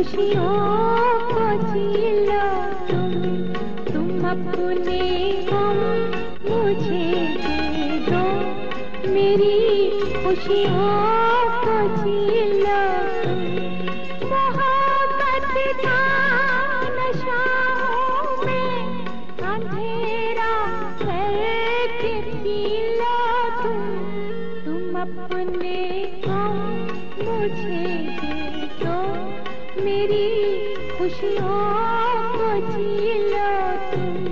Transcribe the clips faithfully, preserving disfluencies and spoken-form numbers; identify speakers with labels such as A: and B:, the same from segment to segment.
A: खुशियों को जी लो तुम तुम अपने गम मुझे दे दो, मेरी खुशियों को जी लो तुम। मोहब्बत का नशा में अंधेरा करके पी लो तुम तुम अपने गम मुझे दे दो, मेरी खुशियों को जी लो तुम।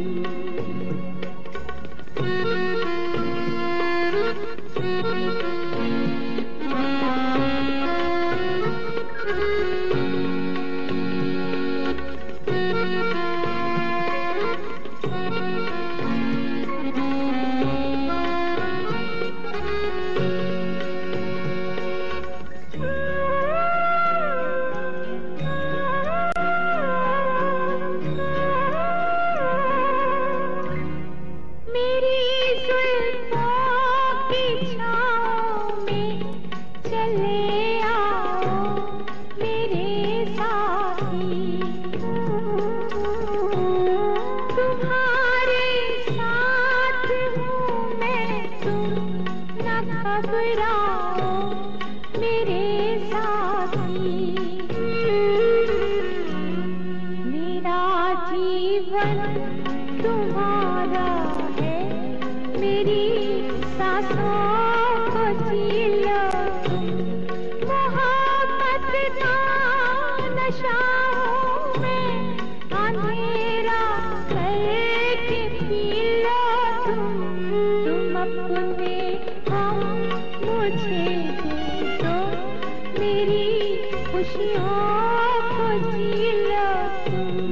A: तुम्हारा है, मेरी सांसों को जी लो तुम। मोहब्बत का नशा में अंधेरा करके पी लो तुम तुम अपने गम मुझे दे दो, मेरी खुशियों को जी लो तुम।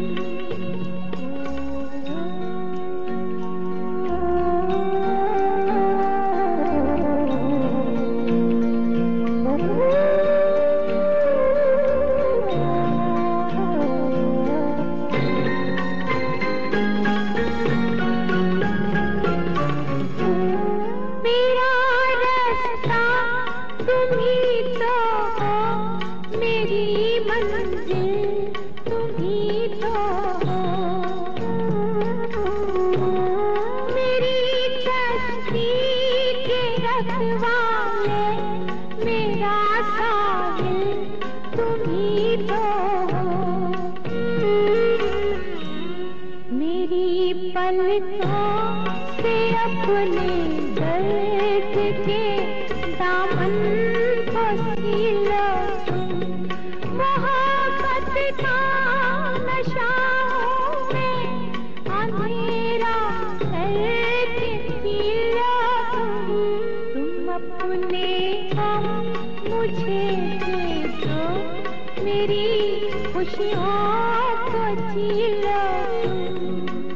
A: मेरा साहिल तुम ही तो हो, मेरी पलकों से अपने दर्द के दामन को सी लो तुम। मोहब्बत का नशा में अंधेरा करके पी लो तुम तुम अपने गम मुझे दे दो, मेरी खुशियों को जी लो तुम।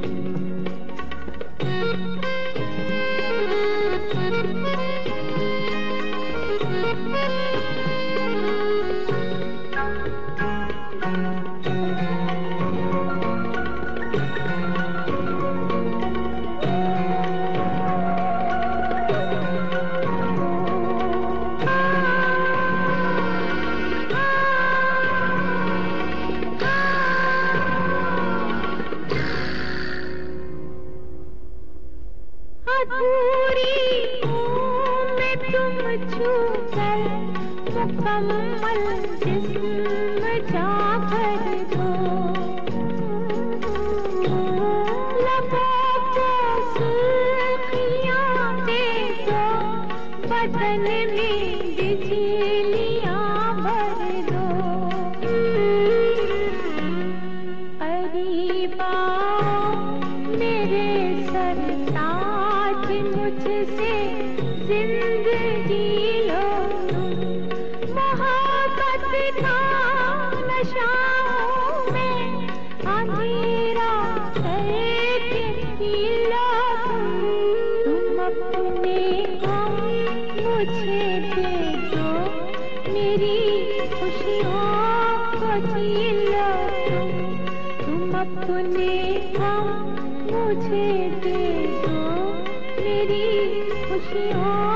A: अधूरी हूँ मैं तुम छू कर, मुकम्मल जिस्म जाकर दो। लबों को सुर्खियाँ दे दो, बदन में बिजलियाँ भर दो। करीब आओ मेरे सरताज, मुझसे जिंदगी लो तुम। मोहब्बत का नशा में अंधेरा करके पी लो तुम तुम अपने गम मुझे दे दो, मेरी खुशियों को जी लो तुम तुम अपने गम मुझे दे दो, मेरी खुशियों